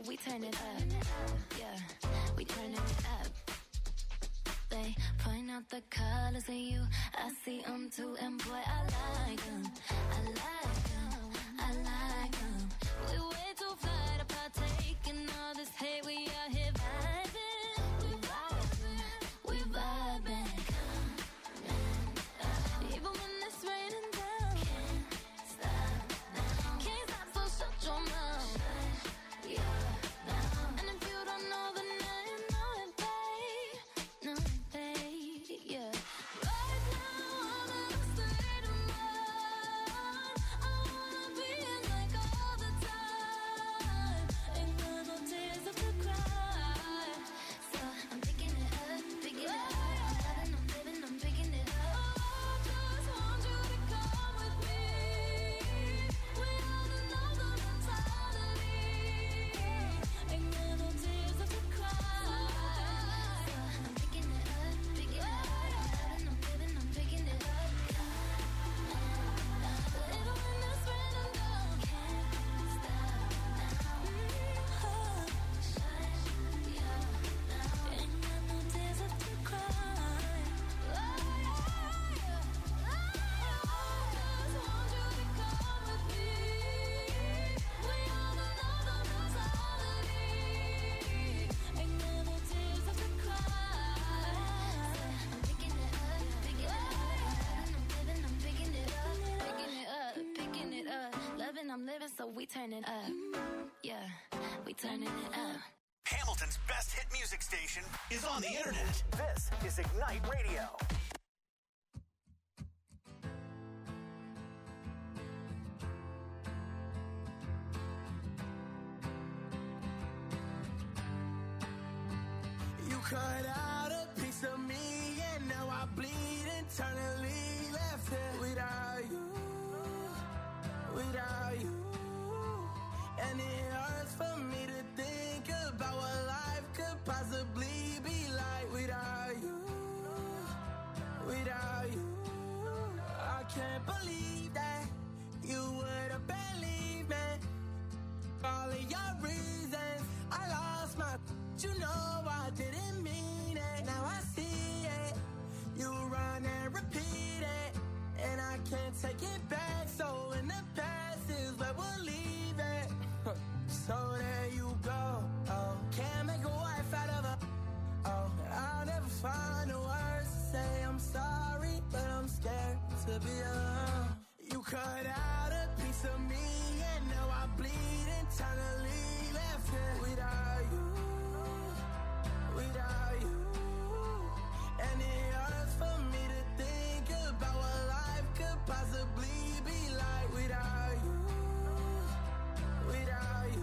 we turn it up. Yeah, we turn it up. They point out the colors in you, I see them too, and boy, I like them. I like them, I like them. We way too fly to partake in all this hate, we out here vibing. We vibing, we vibing. Even when it's raining down, can't stop now. Can't stop, so shut your mouth. Shut your mouth. And if you don't know, then now you know it, babe. No, babe, yeah. Right now, I'm in a state of mind. I wanna be in like all the time. Ain't got no tears left to cry. So I'm picking it up, picking it up. I'm loving, I'm living, I'm picking it up. I just want you to come with me. We all know the mentality. Ain't got no tears left to cry. So I'm picking it up, picking it up. I'm loving, I'm living, I'm picking it up. Even when it's raining down, can't stop now. Shut your mouth. Ain't got no tears left to cry. I just want you to come with me. We all know the mentality. Ain't got no tears left to cry. I'm picking it up, picking it up. I'm living, I'm picking it up, picking it up, picking it up. Loving, I'm living, so we turn it up. Yeah, we turning it up. Hamilton's best hit music station is on the internet. This is Ignite Radio. You cut out a piece of me, and now I bleed internally. Left here without you, without you. And it hurts for me to think about what life could possibly be like without you, without you. I can't believe that you would have believed me. All of your reasons, I lost my. You know I didn't mean it. Now I see it. You run and repeat it, and I can't take it back. So in the past is where we'll leave it. So there you go. Oh, can't make a wife out of her. Oh, I'll never find the words to say I'm sorry, but I'm scared to be alone. You cut out a piece of me, and now I bleed internally. Left here without you, without you. And it hurts for me to think about what life could possibly be like without you, without you.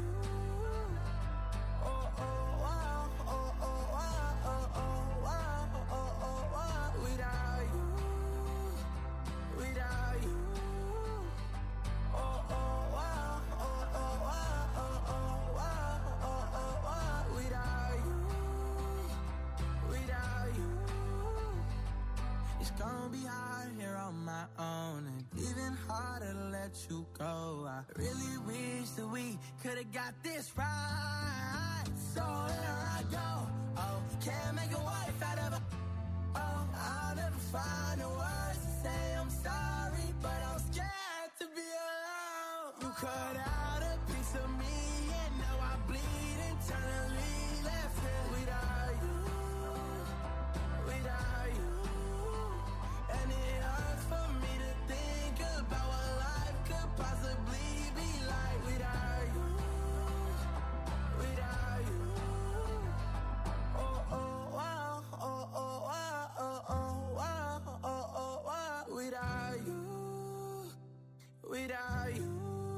Oh, oh, wow, oh, oh, wow, oh, oh, wow, oh, oh, wow. Without you, without you. Oh, oh, wow, oh, oh, wow, oh, oh, wow, oh, oh, wow. Without you, without you. It's gonna be hard here on my own, and even harder to let you go. I really wish that we could've got this right. So here I go. Oh, can't make a wife out of her. Oh, I'll never find the words to say I'm sorry, but I'm scared to be alone. You cut out a piece of me, and now I bleed internally. Left here without you, without you. And it hurts for me to think about what life could possibly be like without you, without you. Oh, oh, wow, oh, oh, wow, oh, oh, wow, oh, oh, wow. Without you, without you.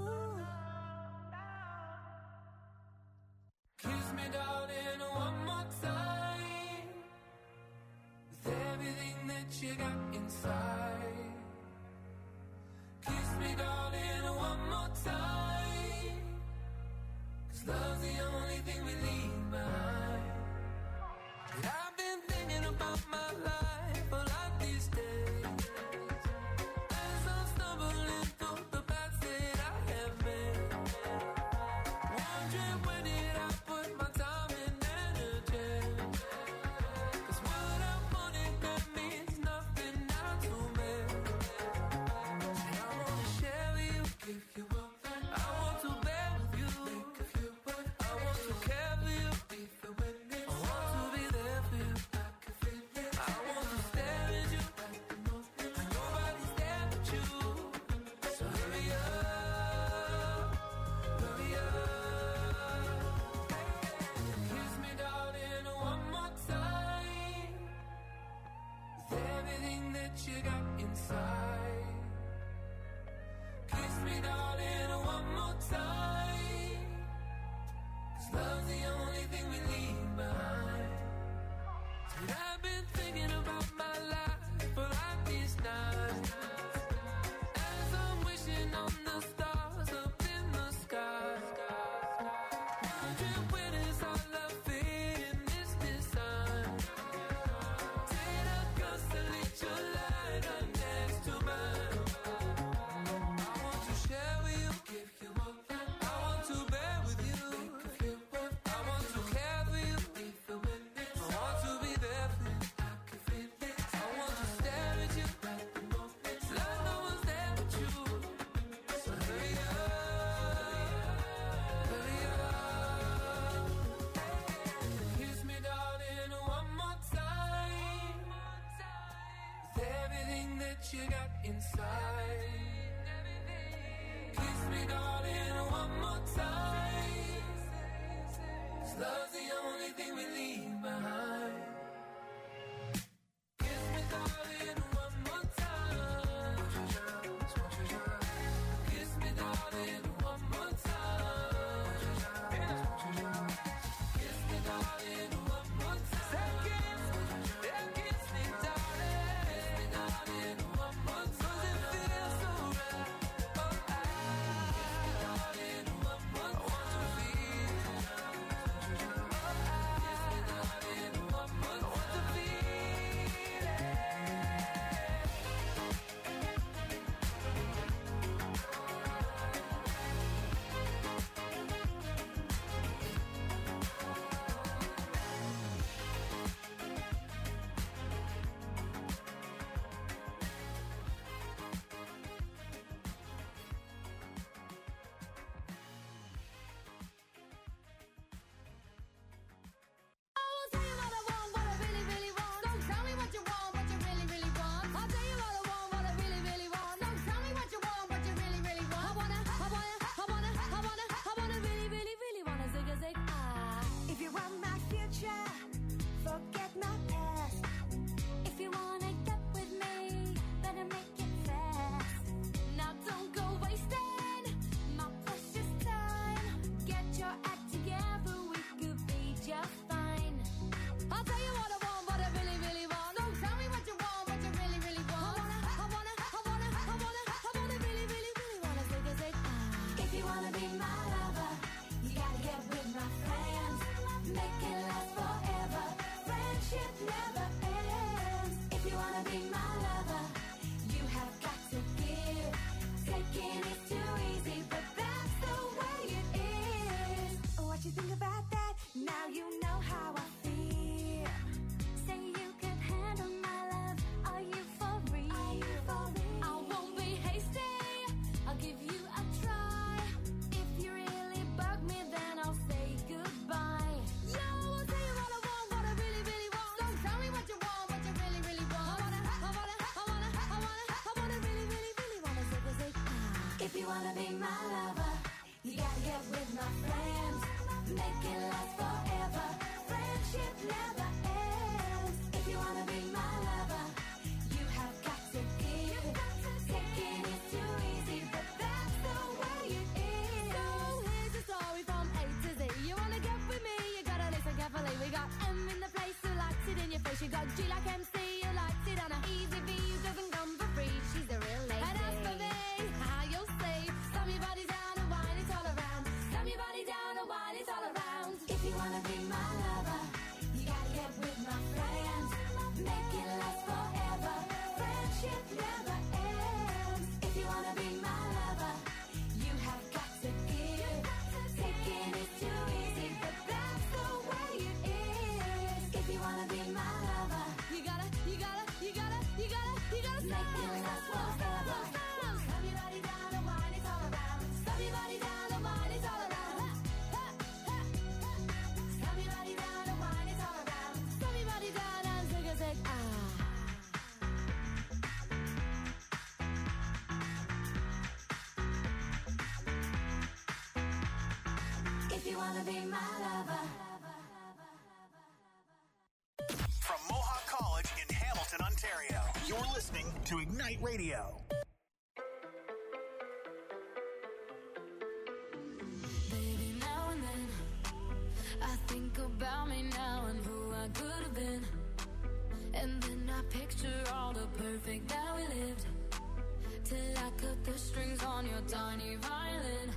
Kiss me, darling, one more time. With everything that you got inside. Kiss me, darling, one more time. 'Cause love's the only thing we leave behind. And I've been thinking about my life a lot these days. As I'm stumbling through the paths that I have made. Wondering when did I that you got inside. Kiss me, darling, one more time. 'Cause love's the only thing we leave behind. And I've been thinking about my life for like these nights, as I'm wishing on the stars up in the sky. Wondering when is our love fading this design. Did I constellate your light right next to mine? I want to share with you, give you more. I want to bear with you, make you feel what I want to care for you, leave the witness. I want to be there for you, I can feel it. I want to stare at you right the moment. Like no one's there but you. So hurry up, hurry up. Kiss me, darling, one more time. With everything that you got inside. Kiss me, darling, one more time. 'Cause love's the only thing we leave behind. Kiss me, darling, one more time. Kiss me, darling, one more time. Kiss me, darling, one more time. Kiss me, darling. Kiss me, darling, one more time. 'Cause it feels so right. Oh, kiss me, darling, one more time. I want to feel. Kiss me, darling, one more time. I want to feel it. I will tell you what I want, what I really, really want. Don't tell me what you want, what you really, really want. I'll tell you what I want, what I really, really want. Don't tell me what you want, what you really, really want. I wanna really, really, really wanna zig a zig ah. If you want my future, forget my past. If you wanna get with me, better make it fast. Now don't go wasting my precious time. Get your act together, we could be just fine. I'll tell you what I want, what I really, really want. Don't tell me what you want, what you really, really want. I wanna really, really, really wanna zig a zig ah. If you wanna be my lover, you gotta get with my friends. Make it last forever. Friendship never ends. If you wanna be my lover, you have got to give. Taking is too easy, but that's the way it is. What you think about that? Now you know how I feel. Say you can handle my love. Are you for real? I won't be hasty. I'll give you a try. If you really bug me, then I'll say goodbye. Yo, I'll tell you what I want, what I really, really want. Don't tell me what you want, what you really, really want. I wanna really, really, really wanna zig a zig ah. If you wanna be my lover, you gotta get with my friends. Make it last forever. Friendship never ends. If you wanna be my lover, you have got to give. Taking is too easy, but that's the way it is. So here's the story from A to Z. You wanna get with me, you gotta listen carefully. We got M in the place who likes it in your face. You got G like MC, who likes it on a easy V, who doesn't come for free. She's a real lady. And as for me, how you'll say, slam your body down and wine it all around. Slam your body down and wine it all around. If you wanna be my lover, you gotta get with my friends. Make it last forever. Friendship never ends. If you wanna be my lover, you have got to give. Taking is too easy, but that's the way it is. If you wanna be my lover, You gotta make it last forever. Slam your body down and wine it all around. slam your body down and wine it all around. Slam your body down and wine it all around. Slam your body down and zig a zig ah. If you wanna be my lover. From Mohawk College in Hamilton, Ontario, you're You're listening to Ignite Radio. Baby, now and then I think about me now and who I could have been. And then I picture all the perfect that we lived. Till I cut the strings on your tiny violin.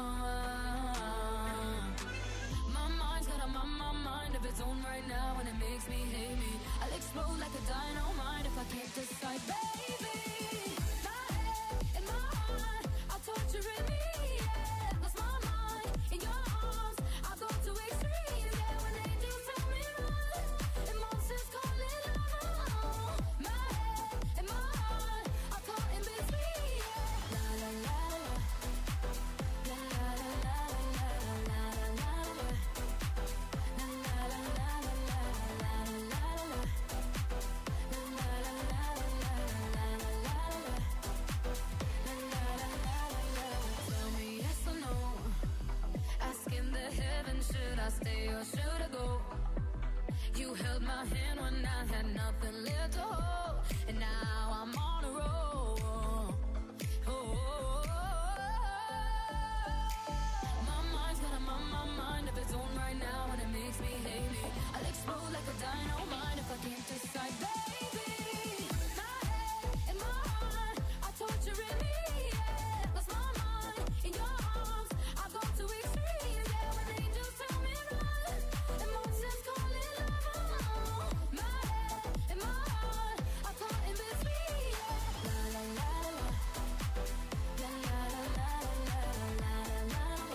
My mind's got a mind of its own right now, and it makes me hate me. I'll explode like a dynamite if I can't decide, baby. My head and my heart are torturing me. Yeah, lost my mind in your arms. I go to extremes. Yeah, when angels tell me run, emotions call it love. My head and my heart are caught in between. Yeah, la la la la, la la la la la la la la. Tell me yes or no. Asking the heavens, should I stay or should I go? You held my hand when I had nothing left to hold, and now I'm on a roll. My mind's got a mind of its own right now, and it makes me hate me. I'll explode like a dynamite if I can't decide, baby. My head and my heart are torturing me. Yeah, lost my mind in your arms. I go to extremes. Yeah, when angels tell me run, emotions call it love. My head and my heart are caught in between. Yeah, la la la la, la la la la la la la la.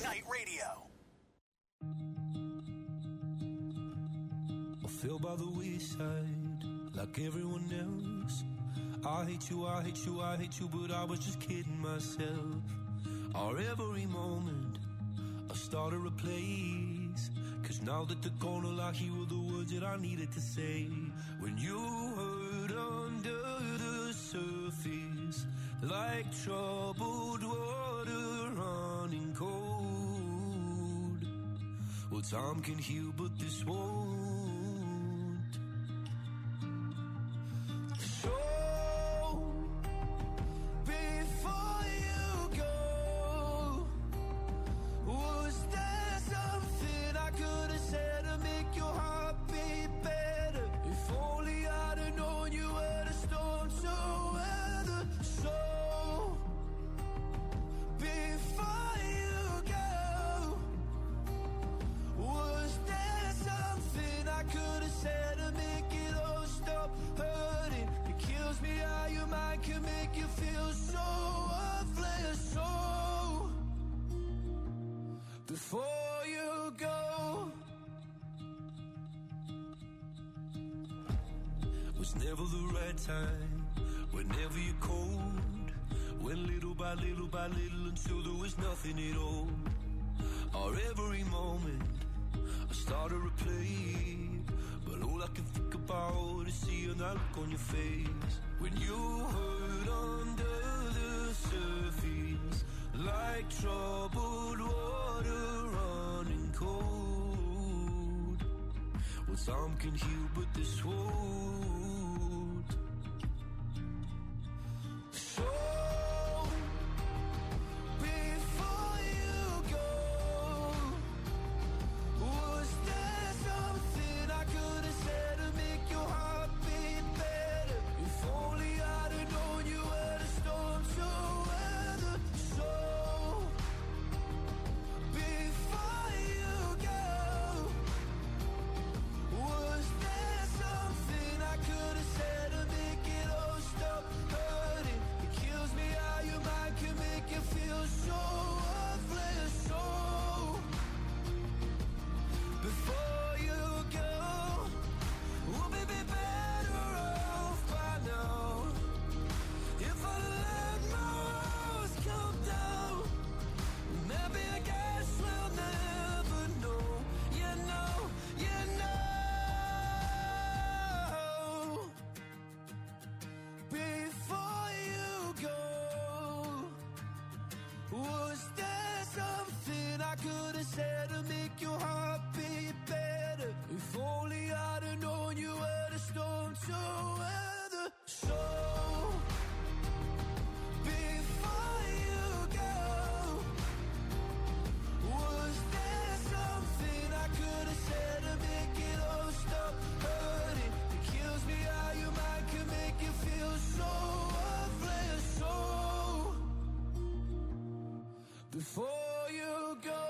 Ignite Radio. I fell by the wayside like everyone else. I hate you, I hate you, I hate you, but I was just kidding myself. Our every moment I started a place, 'cause now that they're gone, all I hear were the words that I needed to say. When you hurt under the surface, like troubled water running cold. Well, time can heal, but this won't. So, before you go, was there something I could have said to make your heart beat better? If only I'd have known you were the storm to weather. So, before you go, was there something I could have said to make it all stop hurting? It kills me how your mind can make you feel so worthless. So, before you go, was never the right time, whenever you're cold. Went little by little by little until there was nothing at all. Our every moment I started to play, but all I can think about is seeing that look on your face. When you hurt under the surface, like troubled water running cold. Well, some can heal, but this won't. So, before you go, was there something I could have said to make your heart beat better? If only I'd have known you were the storm to weather. So, before you go, was there something I could have said to make it all stop hurting? It kills me how your mind can make you feel so worthless. So, before you go, we'll be better off by now. If I let my walls come down, maybe I guess we'll never know. You know, you know. Before you go, was there something I could have said to make your heart beat better? If only I'd have known you were the storm to weather. So, before you go, was there something I could have said to make it all stop hurting? It kills me how your mind can make you feel so worthless. So, before you go.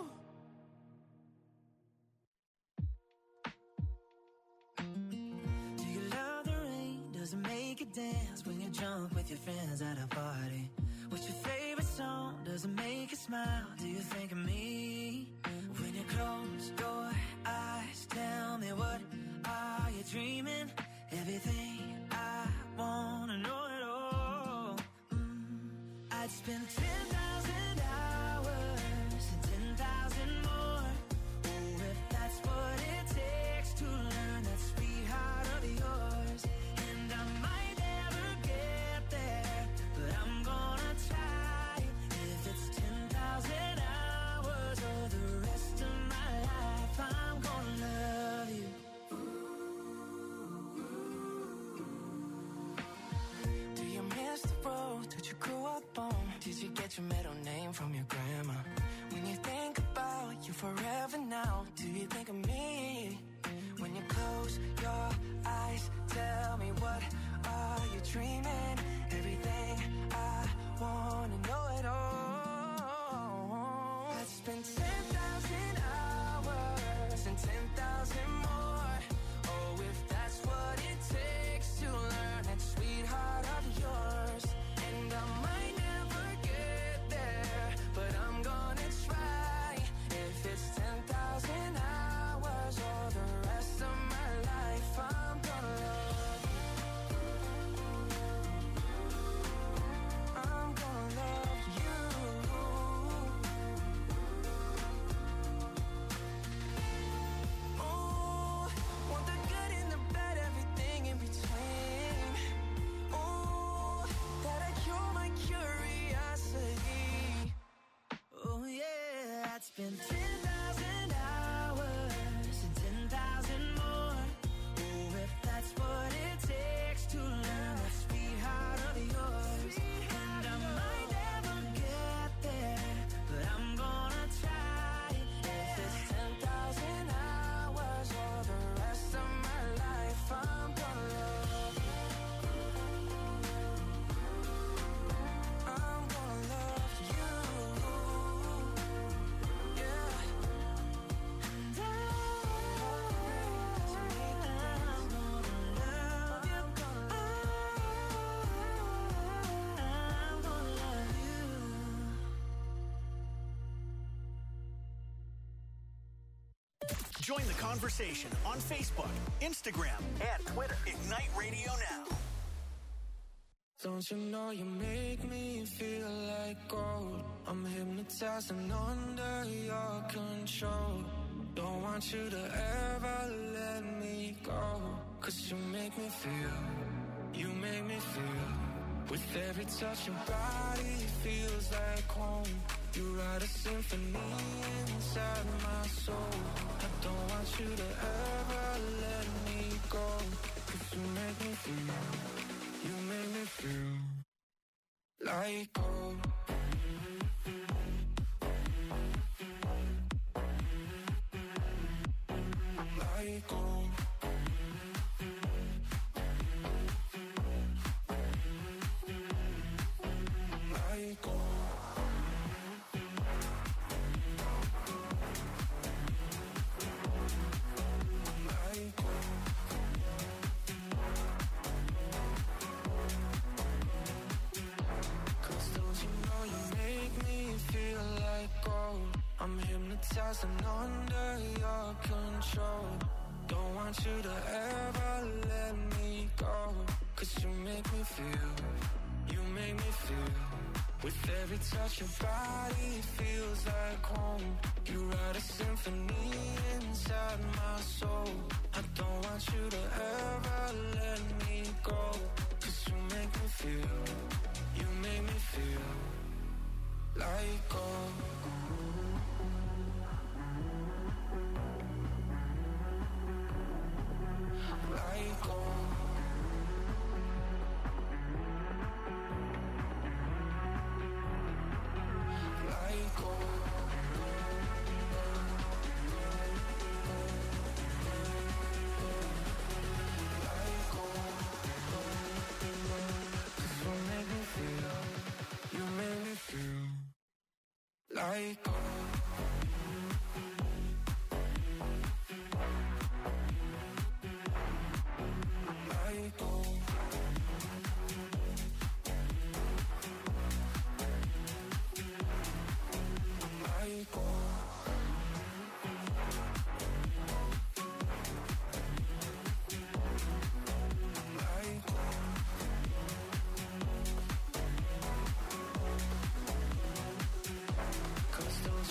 Do you love the rain? Does it make you dance when you jump with your friends at a party? What's your favorite song? Does it make you smile? Do you think of me? When you close your eyes, tell me, what are you dreaming? Everything I wanna know it all. I'd spend 10,000 hours and 10,000 more. Oh, if that's what it takes to learn that sweetheart of yours. And I might never get there, but I'm gonna try. If it's 10,000 hours or the rest of my life, I'm gonna love you. Do you miss the road that you grew up on? Did you get your middle name from your grandma? When you think about you forever now, do you think of me? When you close your eyes, tell me, what are you dreaming? Everything I wanna know it all. I'd spend 10,000 hours and 10,000 more. Oh, if that's what it takes to learn that sweetheart of yours. And I might never get there, but I'm gonna try. spent 10,000 hours and 10,000 more. Oh, if that's what it takes to learn that sweetheart of yours. And I might never get there, but I'm gonna try. If it's 10,000 hours or the rest of my life, I'm gonna love you. I'm gonna love you. Yeah. And I'm gonna love you. I'm gonna love you. Join the conversation on Facebook, Instagram, And Twitter. Ignite Radio Now. Don't you know you make me feel like gold? I'm hypnotized and under your control. Don't want you to ever let me go. 'Cause you make me feel, you make me feel. With every touch your body feels like home. You write a symphony inside my soul. I don't want you to ever let me go. 'Cause you make me feel, you make me feel like gold. Like gold. Like gold. Like gold. Cause don't you know you make me feel like gold? I'm hypnotized and under your control. Don't want you to ever let me go. 'Cause you make me feel, you make me feel. With every touch your body feels like home. You write a symphony inside my soul. I don't want you to ever let me go. 'Cause you make me feel, you make me feel like gold. Like gold. Like gold. Like gold. 'Cause you make me feel, you make me feel like gold. Like gold. Like gold. Like gold. Cause don't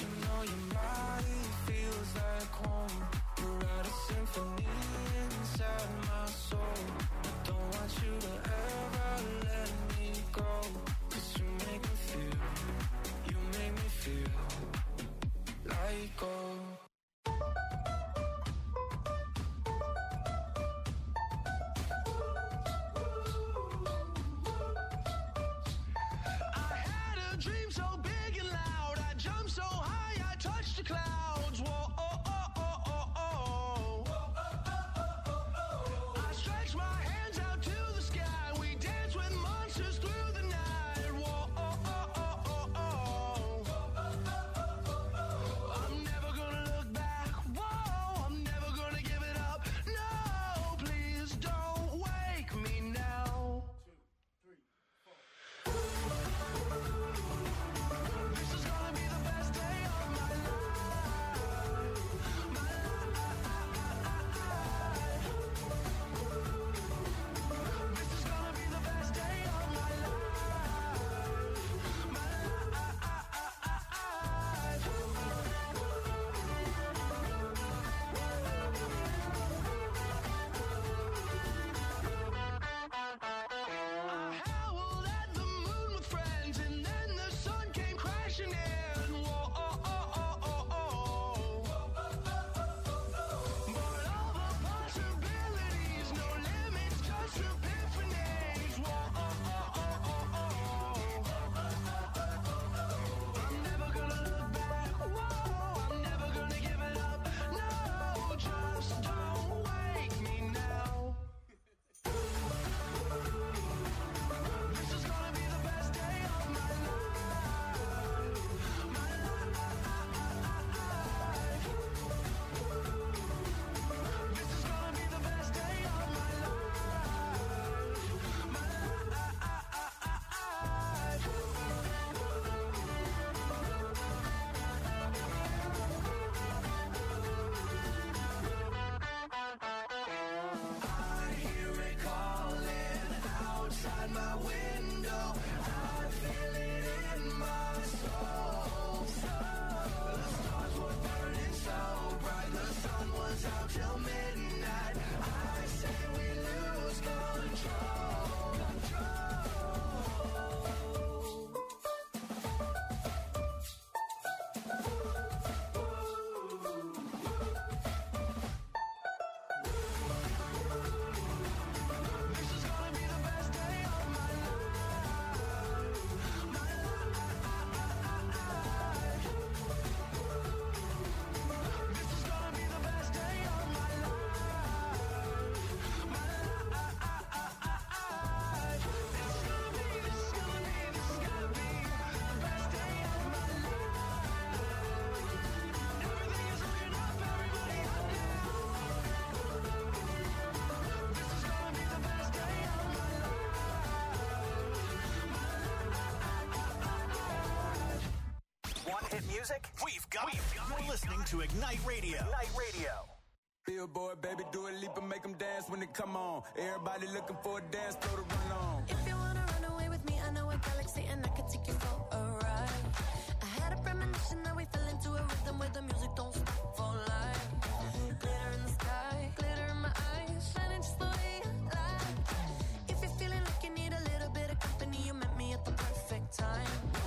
hit music? You're listening to Ignite Radio. Ignite Radio. Billboard, baby, do a leap and make them dance when they come on. Everybody looking for a dance floor to run on. If you wanna run away with me, I know a galaxy and I can take you for a ride. I had a premonition that we fell into a rhythm where the music don't stop for life. Glitter in the sky, glitter in my eyes, shining just the way I like. If you're feeling like you need a little bit of company, you met me at the perfect time.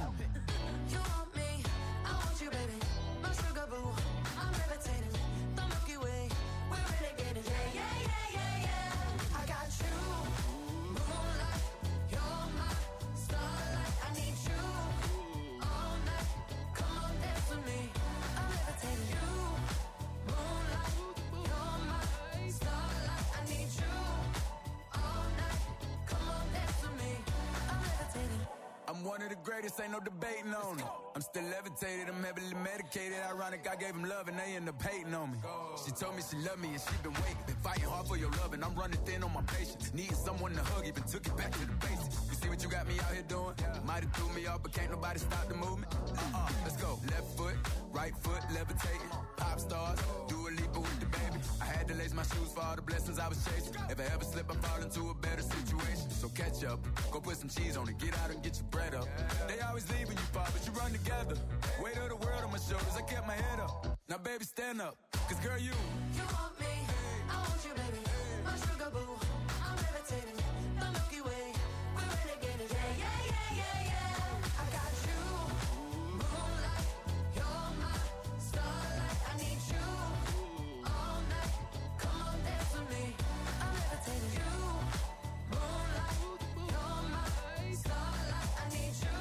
You want me, I want you, baby. My sugar boo, I'm levitating. The Milky Way, we're renegading. Yeah, yeah, yeah, yeah, yeah. I got you, moonlight. You're my starlight. I need you all night. Come on, dance with me. I'm levitating. You, moonlight. You're my starlight. I need you all night. Come on, dance with me. I'm levitating. I'm one of the greatest, ain't no debating on it. I'm still levitated, I'm heavily medicated. Ironic, I gave him love and they end up hating on me. She told me she loved me and she been waiting. Been fighting hard for your love and I'm running thin on my patience. Needing someone to hug, even took it back to the basics. You see what you got me out here doing? Might have threw me off, but can't nobody stop the movement. Let's go. Left foot, right foot, levitating. Pop stars, do a leap with the baby. I had to lace my shoes for all the blessings I was chasing. If I ever slip, I fall into a better situation. So catch up, go put some cheese on it, get out and get your bread up. They always leave when you fall, but you run together. Weight of the world on my shoulders, I kept my head up. Now baby, stand up, cause girl, you want me, I want you, baby. My sugar boo, I'm levitating. The Milky Way, we're renegading. Yeah, yeah, yeah, yeah, yeah. I got you, moonlight. You're my starlight. I need you all night. Come on, dance with me. I'm levitating. You, moonlight. You're my starlight. I need you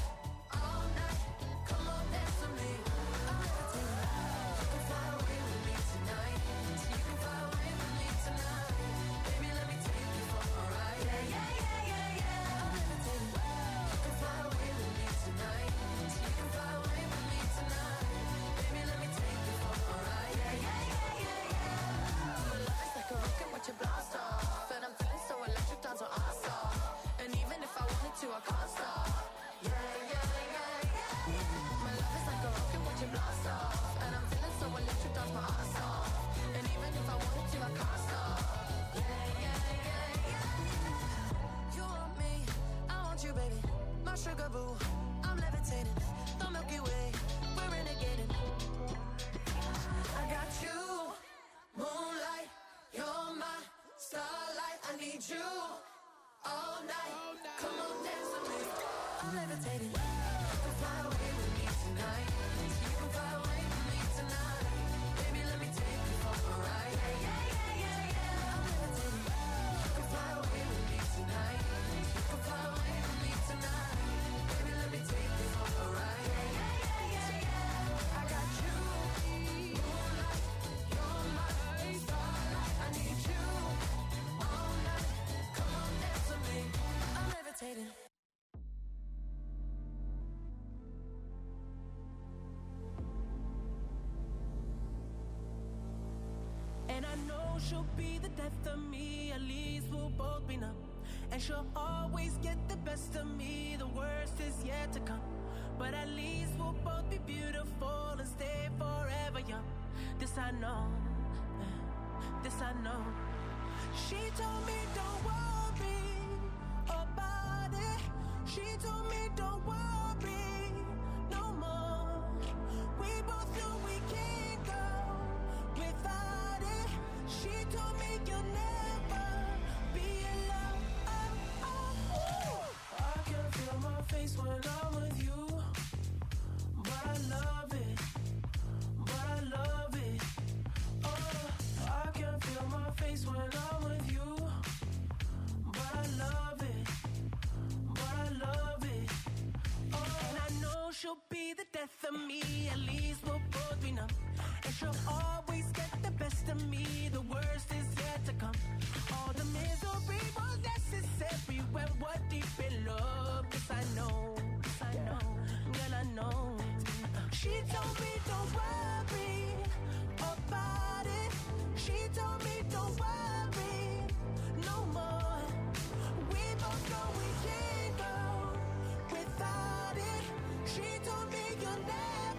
all night. Come on, dance with me. I'm levitating. You can fly away with me tonight. You can fly away with me tonight. Baby, let me take you for a ride. Yeah, yeah, yeah, yeah, yeah. I'm levitating. You can fly away with me tonight. You can fly away with me tonight. Baby, let me take you for a ride. Yeah, yeah, yeah, yeah, yeah. My love is like a rocket, watch it blast off. And I'm feeling so electric, dance what I saw. And even if I wanted to, I can't stop. Yeah, yeah, yeah, yeah. My love is like a rocket, watch it blast off. And I'm feeling so electric, dance my ass off. And even if I wanted to, I can't stop. Yeah, yeah, yeah, yeah. You want me, I want you, baby. My sugar boo, I'm levitating. The Milky Way, we're renegading. I got you, moonlight. You're my starlight. I need you all night. Come on, dance with me. I'm levitating. You can fly away with me tonight. You can fly away with me tonight. Baby, let me take you for a ride. Yeah, yeah, yeah, yeah, yeah. I'm levitating. You can fly away with me tonight. You can fly away with me tonight. Baby, let me take you for a ride. Yeah, yeah, yeah, yeah, yeah. I got you, moonlight. You're my starlight. I need you all night. Come on, dance with me. I'm levitating. And I know she'll be the death of me, at least we'll both be numb. And she'll always get the best of me, the worst is yet to come. But at least we'll both be beautiful and stay forever young. This I know, this I know. She told me don't worry about it. She told me don't worry no more. We both know we can't go without it. She told me you'll never be alone. I can feel my face when I'm with you, but I love it, but I love it. Oh, I can feel my face when I'm with you, but I love it, but I love it. Oh, and I know she'll be the death of me, at least we'll both be numb. And she'll always get the best of me, the worst is yet to come. All the misery was necessary when we're deep in love. Yes, I know, girl, I know. She told me don't worry about it. She told me don't worry no more. We both know we can't go without it. She told me you'll never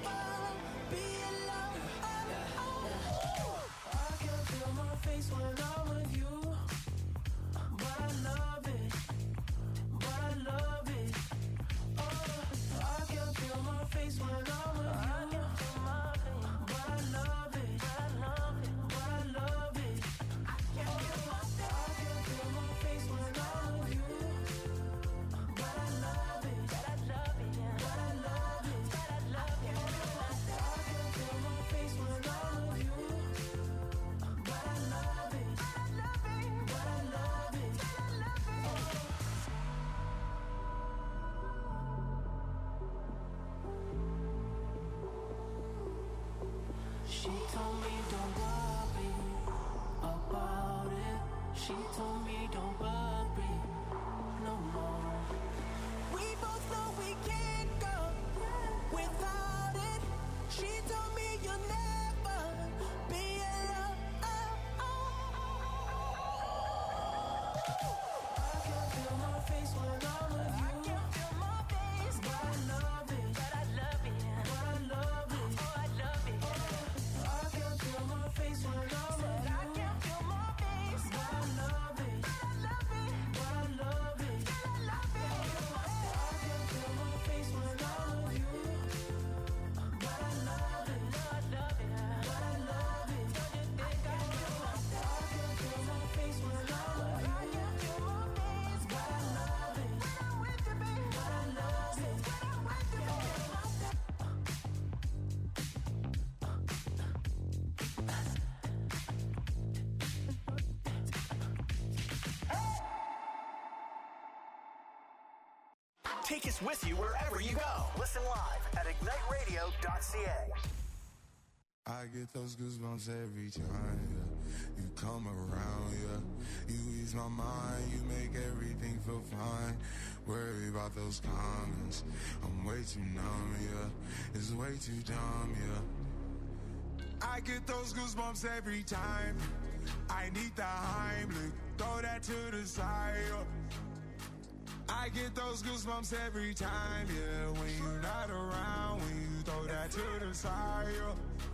She told me don't worry about it. She told me don't worry no more. We both know we can't go without it. She told me you'll never be alone. I can feel my face when I'm with you. I can feel my face, but I love it. But I love it. But I love it. Oh, I love it. I can feel my face when I'm with you. I can feel my face, but I love it. But I love it. But I love it. But I love it. I can feel my face when I'm with you. But I love it. But I love it. But I love it. Don't you think I can feel my face when I'm with you. I can feel my face, but I love it. When I'm with you, baby. But I love it. When I'm with you, baby. Take us with you wherever you go. Listen live at igniteradio.ca. I get those goosebumps every time, yeah. You come around, yeah. You ease my mind, you make everything feel fine. Worry about those comments, I'm way too numb, yeah. It's way too dumb, yeah. I get those goosebumps every time. I need the Heimlich, throw that to the side, yeah. I get those goosebumps every time, yeah. When you're not around, when you throw that to the side, yeah.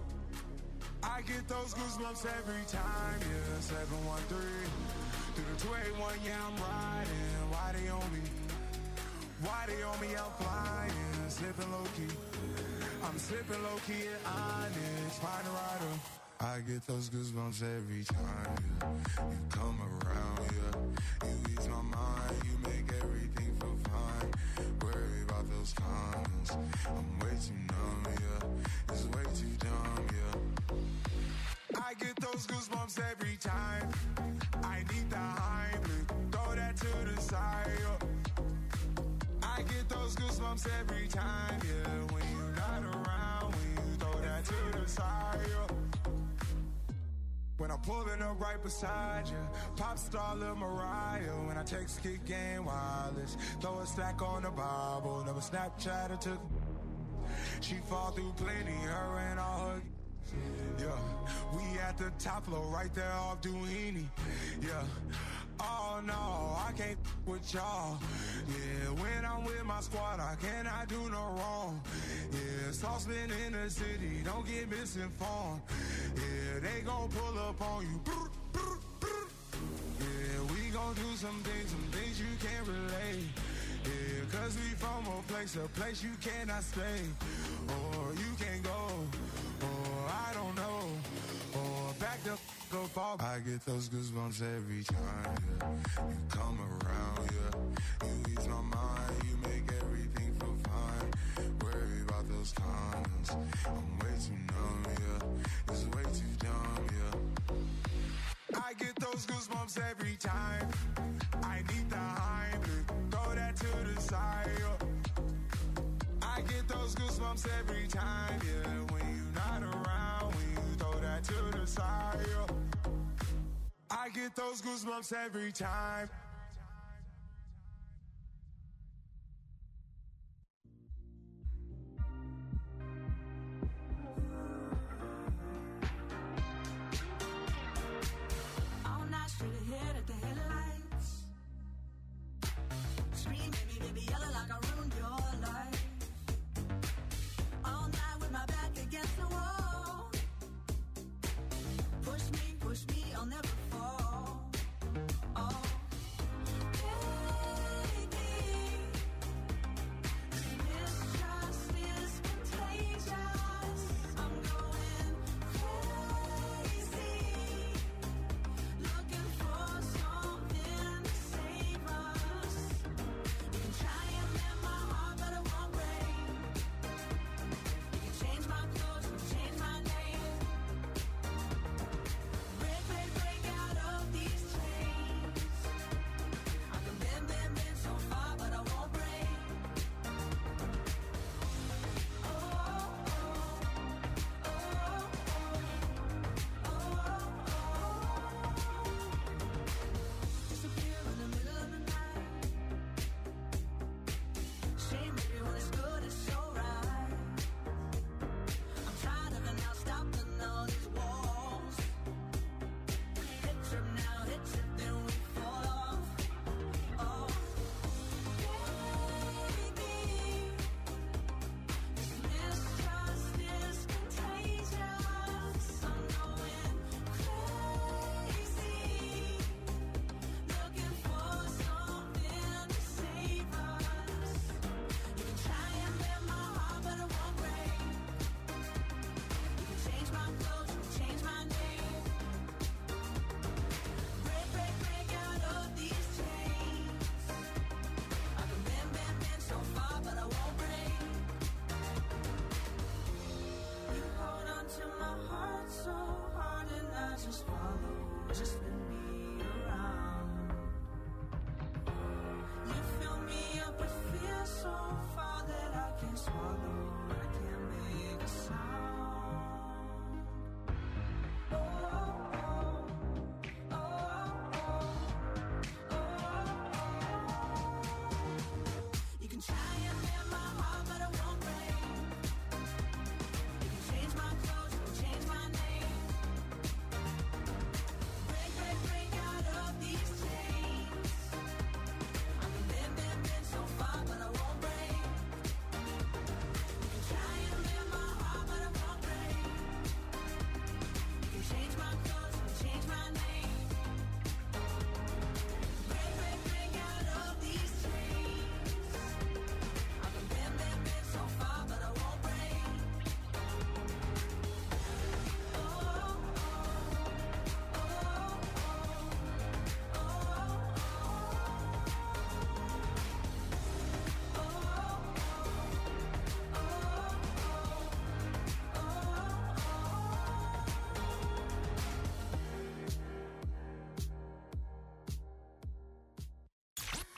I get those goosebumps every time, yeah. 713 through the 281, yeah, I'm riding. Why they on me? Why they on me? I'm flying, sipping low key. I'm sipping low key at Onyx, find a rider. I get those goosebumps every time, yeah. You come around, yeah. You ease my mind, you make everything feel fine. Worry about those comments, I'm way too numb, yeah. It's way too dumb, yeah. I get those goosebumps every time. I need the Heimlich, throw that to the side, yeah. I get those goosebumps every time, yeah. When you're not around, when you throw that to the side, yeah. When I'm pulling up right beside you, pop star Lil Mariah. When I text Kick Game Wireless, throw a stack on the Bible. Never Snapchat or took. She fall through plenty, her and all her. Yeah, we at the top floor, right there off Duini. Yeah. Oh no, I can't with y'all. Yeah, when I'm with my squad, I cannot do no wrong. Yeah, saucepan in the city, don't get misinformed. Yeah, they gon' pull up on you. Yeah, we gon' do some things you can't relate. Yeah, cause we from a place you cannot stay. Or you can't go, or I don't know. Or back the f up. I get those goosebumps every time, yeah. You come around, yeah. You ease my mind, you make everything feel fine. Worry about those comments, I'm way too numb, yeah. It's way too dumb, yeah. I get those goosebumps every time. I need the Heimlich, throw that to the side, yeah. I get those goosebumps every time, yeah. When you're not around, when you throw that to the side, yeah. I get those goosebumps every time. All night straight ahead at the headlights. Scream, baby, yelling like I ruined your life. All night with my back against the wall. Push me, I'll never fall. Oh,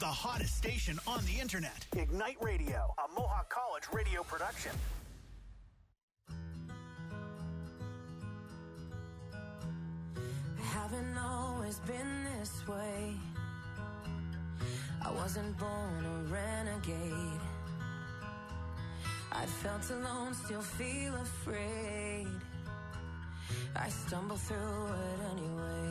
hottest station on the internet. Ignite Radio, a Mohawk College radio production. Haven't always been this way. I wasn't born a renegade. I felt alone, still feel afraid. I stumble through it anyway.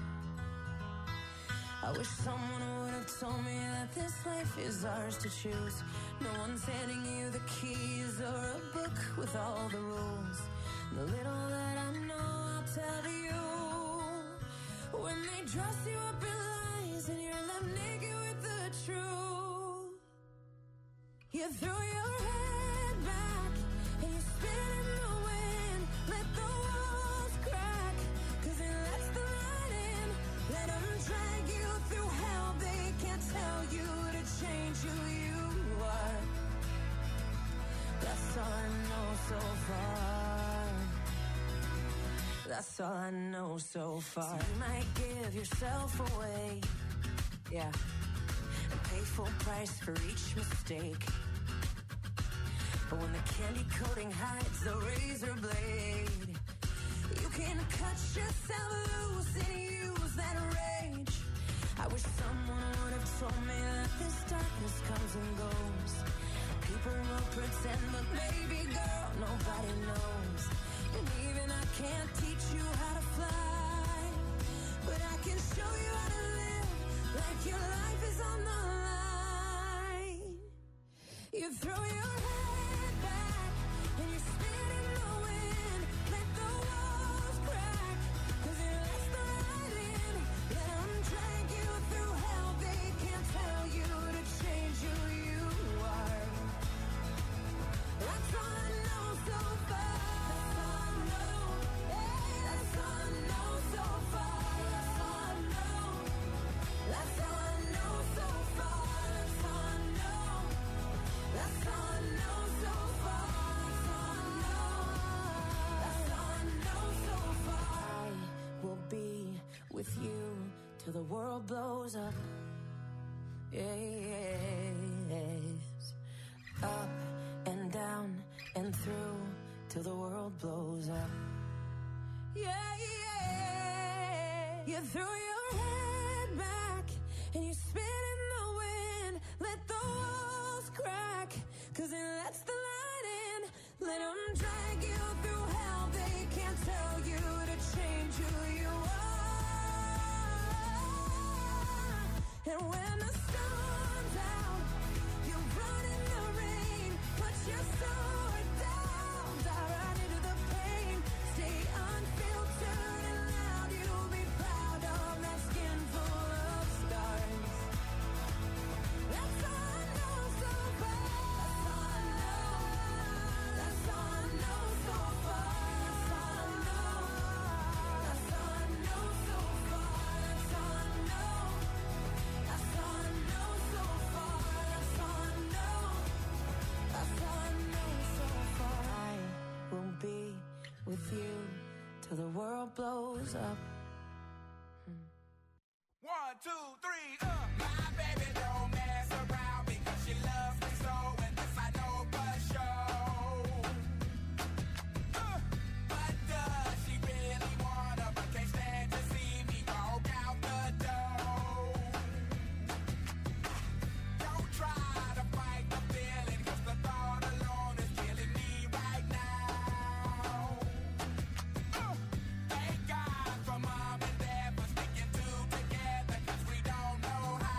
I wish someone would have told me that this life is ours to choose. No one's handing you the keys or a book with all the rules. The little that I know, I'll tell you. When they dress you up in lies and you're left naked with the truth, you throw your head back and you spin in the wind. Let the walls crack, 'cause it lets the light in. Let them drag you through hell. They can't tell you to change who you are. That's all I know so far. That's all I know so far. So you might give yourself away, yeah, and pay full price for each mistake. But when the candy coating hides the razor blade, you can cut yourself loose and use that rage. I wish someone would have told me that this darkness comes and goes. People will pretend, but baby girl, nobody knows. And even I can't teach you how to fly, but I can show you how to live like your life is on the line. You throw your head back and you spin in the wind. Let the walls crack, 'cause it lets the light in. Let them drag you through hell. They can't tell you to change who you are. That's all I know so far. With you till the world blows up. Yes. Up and down and through till the world blows up. Yeah, yeah. You throw your head back and you spin in the wind. Let the walls crack, 'cause it lets the light in. Let them drag you through hell. They can't tell you to change who you are. And when the sun's out, you run in the rain. Put your sword down, dive right into the pain. Stay unfiltered and loud. You'll be proud of that skin full of scars. That's all I know so far. That's all I know so far. That's all I know. That's all I know so far. That's all I know. That's all I know so far. That's all I know. That's all I know so far. I will be with you till the world blows up. 1, 2, 3, My baby don't mess around because she loves me so, and this I know for sure. But does she really wanna, but can't stand to see me walk out the door? Don't try to fight the feeling, 'cause the thought alone is killing me right now. Thank God for mom and dad for sticking two together, 'cause we don't know how.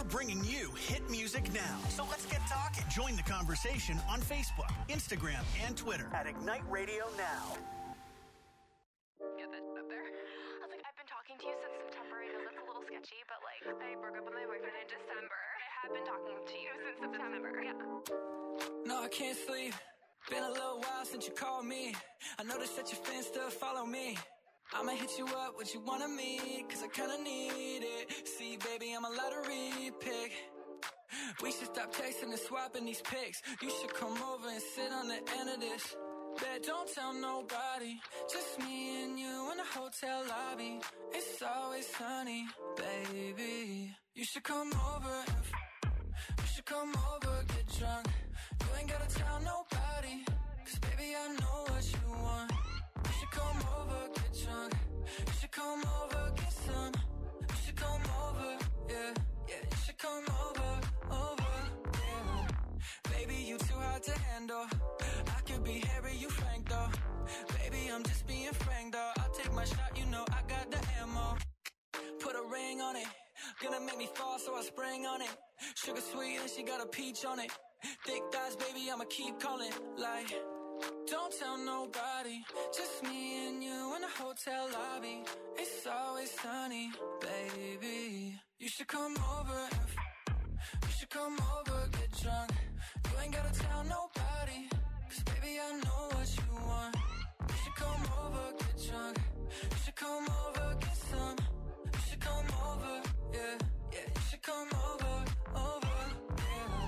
bringing you hit music now. So let's get talking. Join the conversation on Facebook, Instagram, and Twitter at Ignite Radio Now. Get that up there. I was like, I've been talking to you since September. I know that's a little sketchy, but like, I broke up with my boyfriend in December. I have been talking to you since September. Yeah. No, I can't sleep. Been a little while since you called me. I noticed that your fans still follow me. I'ma hit you up, what you wanna meet, cause I kinda need it. See, baby, I'm a lottery pick. We should stop texting and swapping these pics. You should come over and sit on the end of this. Bet don't tell nobody, just me and you in the hotel lobby. It's always sunny, baby. You should come over you should come over, get drunk. You ain't gotta tell nobody, cause baby I know what you want. You should come over, get drunk. You should come over, get some. You should come over, yeah, yeah. You should come over, yeah. Baby, you too hard to handle. I could be Harry, you Frank though. Baby, I'm just being frank though. I'll take my shot, you know I got the ammo. Put a ring on it, gonna make me fall, so I spring on it. Sugar sweet and she got a peach on it. Thick thighs, baby, I'ma keep calling. Like, don't tell nobody, just me and you in the hotel lobby. It's always sunny, baby. You should come over, you should come over, get drunk. You ain't gotta tell nobody, cause baby I know what you want. You should come over, get drunk. You should come over, get some. You should come over, yeah, yeah. You should come over, yeah.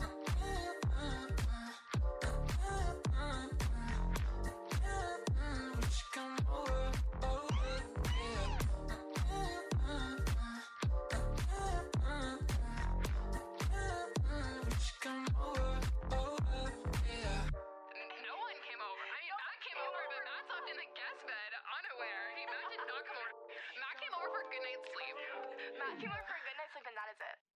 You should come over, yeah. You should come over, yeah. No one came over. I mean, Matt came over, but Matt slept in the guest bed, unaware. Matt did not come over. Matt came over for a good night's sleep. Matt came over for a good night's sleep, and that is it.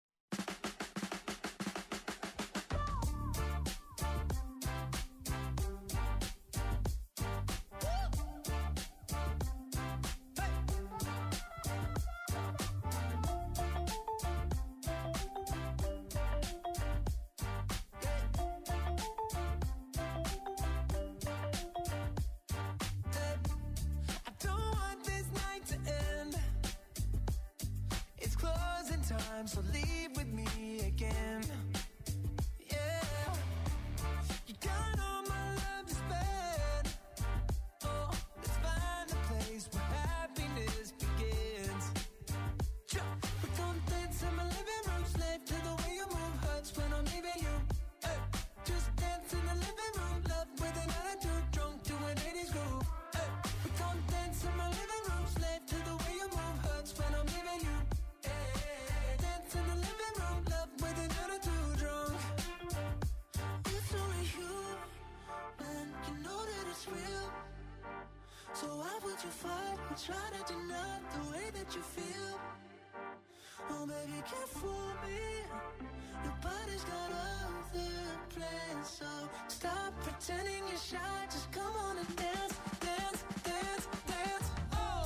I don't want this night to end. It's closing time, so leave with me again. Yeah, you got all my love to spend. Oh, let's find a place where happiness begins. We don't dance in my living room, slave to the way you move. Hurts when I'm leaving you. Hey, just dance in the living room, love with an attitude, drunk to an 80s groove. Hey, we don't dance in my living room, slave to the way you move. Hurts when I'm leaving you. Hey, dance in the living room, love with an attitude, drunk. It's only you, man, you know that it's real. So why would you fight or try to deny the way that you feel? Oh baby, can't fool me. Your body's got other plans, so stop pretending you're shy. Just come on and dance, dance, dance, dance. Oh.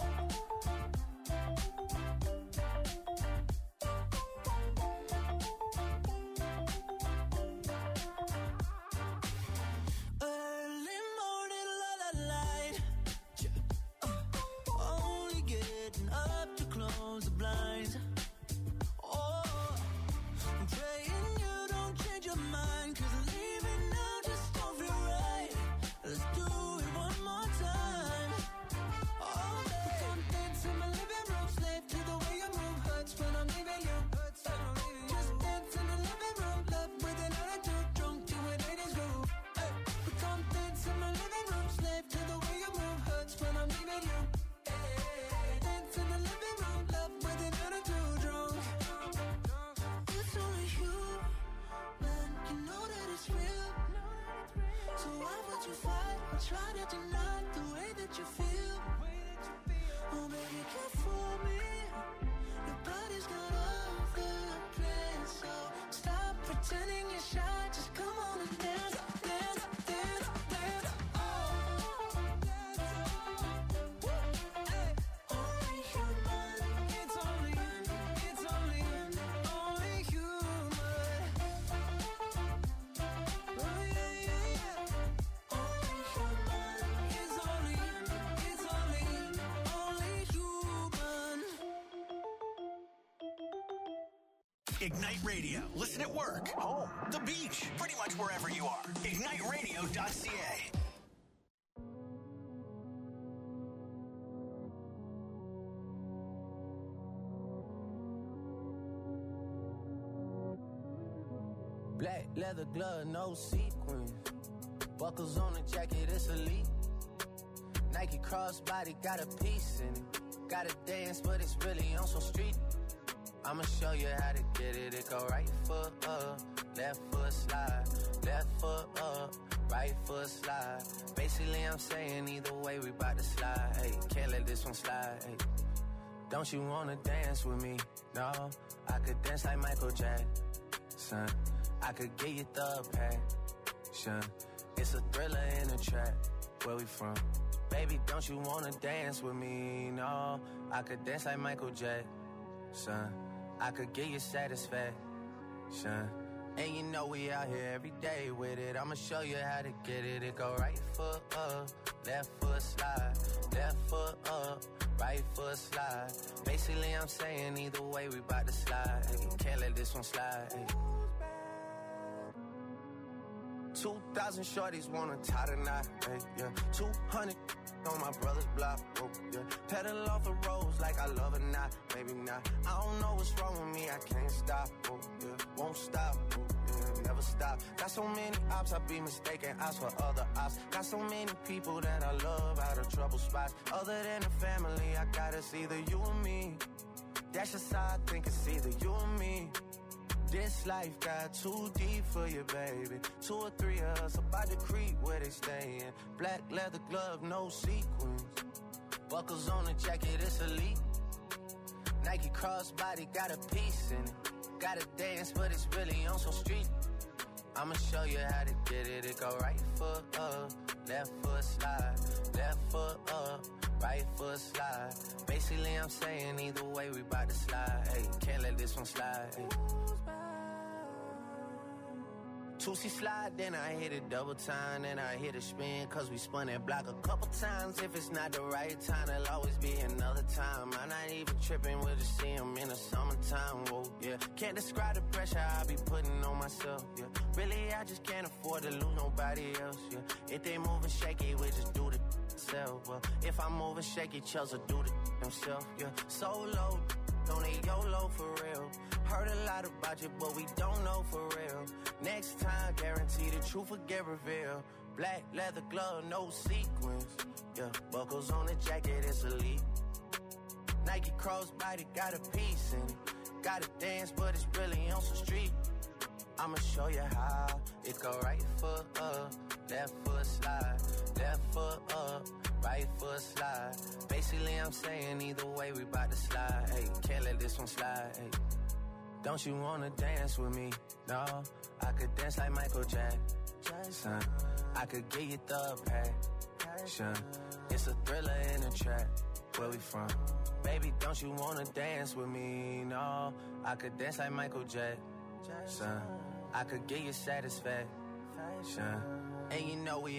Early morning, light. Only getting up to close the blinds. Oh, I'm praying you don't change your mind, 'cause leaving now just don't feel right. Let's do it one more time. Oh, babe, come dance in my living room, slave to the way you move. Hurts when I'm leaving you. Just dance in the living room, love with an attitude, drunk to an 80s groove. Hey, we come dance in my living room, slave to the way you move. Hurts when I'm leaving you. Hey, dance in the living room, love with an attitude, drunk. It's only you, man, you know that it's real. So why would you fight or try to deny the way that you feel? Oh baby, can't fool me. Your body's got other plans, so stop pretending you're shy. Just come on and dance, dance, dance, dance. Oh, hey, only human. It's only Ignite Radio. Listen at work, home, the beach, pretty much wherever you are. IgniteRadio.ca. Black leather glove, no sequins. Buckles on the jacket, it's elite. Nike crossbody, got a piece in it. Gotta dance, but it's really on some street. I'ma show you how to get it. It go right foot up, left foot slide. Left foot up, right foot slide. Basically, I'm saying either way, we bout to slide. Hey, can't let this one slide. Hey, don't you wanna dance with me? No, I could dance like Michael Jackson. I could get you the passion. It's a thriller in a trap. Where we from? Baby, don't you wanna dance with me? No, I could dance like Michael Jackson. I could get you satisfaction. And you know we out here every day with it. I'ma show you how to get it. It go right foot up, left foot slide. Left foot up, right foot slide. Basically, I'm saying either way, we bout to slide. Hey, can't let this one slide. Hey. 2,000 shorties wanna tie the knot, hey, yeah. 200 on my brother's block, oh, yeah. Pedal off the roads like I love it, not, maybe not. I don't know what's wrong with me, I can't stop, oh, yeah. Won't stop, oh, yeah, never stop. Got so many ops, I be mistaken ops for other ops. Got so many people that I love out of trouble spots. Other than the family, I got it's either you or me. That's just how I think it's either you or me. This life got too deep for you, baby. 2 or 3 of us about to creep where they stayin'. Black leather glove, no sequins. Buckles on the jacket, it's elite. Nike crossbody, got a piece in it. Gotta dance, but it's really on some street. I'ma show you how to get it. It go right foot up, left foot slide. Left foot up, right foot slide. Basically, I'm saying either way, we bout to slide. Hey, can't let this one slide. Hey. 2C slide, then I hit it double time, then I hit a spin, cause we spun that block a couple times. If it's not the right time, there'll always be another time. I'm not even tripping, we'll just see him in the summertime, whoa, yeah. Can't describe the pressure I be putting on myself, yeah. Really, I just can't afford to lose nobody else, yeah. If they moving shaky, we just do the self, well. If I'm moving shaky, Chelsea do the himself, yeah. Solo, don't need YOLO for real. Heard a lot about you, but we don't know for real. Next time, guarantee the truth will get revealed. Black leather glove, no sequins. Yeah, buckles on the jacket, it's elite. Nike crossbody, got a piece in it. Gotta dance, but it's really on some street. I'ma show you how. It go right foot up, left foot slide. Left foot up, right foot slide. Basically, I'm saying either way, we bout to slide. Hey, can't let this one slide. Hey. Don't you wanna dance with me? No, I could dance like Michael Jackson. I could get you the passion. It's a thriller in a trap. Where we from? Baby, don't you wanna dance with me? No, I could dance like Michael Jackson. I could get you satisfaction. And you know we